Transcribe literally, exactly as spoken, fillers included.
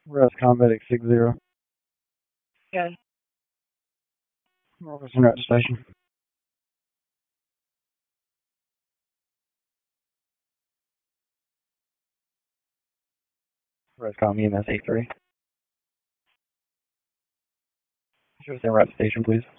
Res Combat at six zero. Yeah. Robertson Route Station. Rescom E M S eight three. Show us the route station, please.